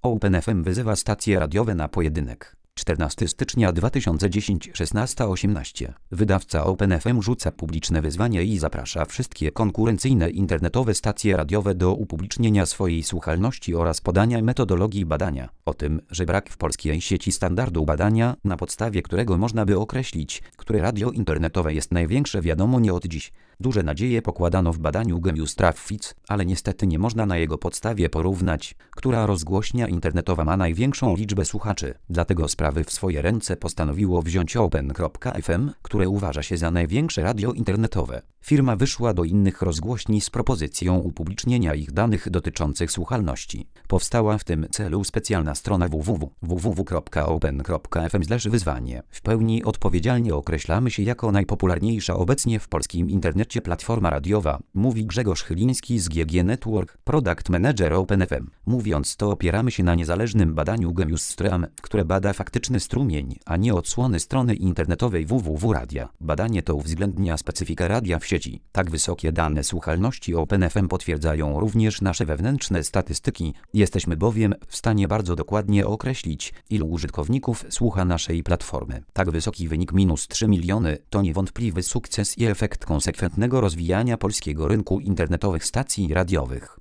OpenFM wyzywa stacje radiowe na pojedynek. 14 stycznia 2010 16:18. Wydawca OpenFM rzuca publiczne wyzwanie i zaprasza wszystkie konkurencyjne internetowe stacje radiowe do upublicznienia swojej słuchalności oraz podania metodologii badania. O tym, że brak w polskiej sieci standardu badania, na podstawie którego można by określić, które radio internetowe jest największe, wiadomo nie od dziś. Duże nadzieje pokładano w badaniu Genius Traffic, ale niestety nie można na jego podstawie porównać, która rozgłośnia internetowa ma największą liczbę słuchaczy. Dlatego sprawy w swoje ręce postanowiło wziąć Open.fm, które uważa się za największe radio internetowe. Firma wyszła do innych rozgłośni z propozycją upublicznienia ich danych dotyczących słuchalności. Powstała w tym celu specjalna strona www.open.fm/wyzwanie. W pełni odpowiedzialnie określamy się jako najpopularniejsza obecnie w polskim internecie platforma radiowa, mówi Grzegorz Chyliński z GG Network, Product Manager OpenFM. Mówiąc to, opieramy się na niezależnym badaniu Genius Stream, które bada faktyczny strumień, a nie odsłony strony internetowej www.radia. Badanie to uwzględnia specyfikę radia w sieci. Tak wysokie dane słuchalności OpenFM potwierdzają również nasze wewnętrzne statystyki. Jesteśmy bowiem w stanie bardzo dokładnie określić, ilu użytkowników słucha naszej platformy. Tak wysoki wynik -3 miliony to niewątpliwy sukces i efekt konsekwentnego rozwijania polskiego rynku internetowych stacji radiowych.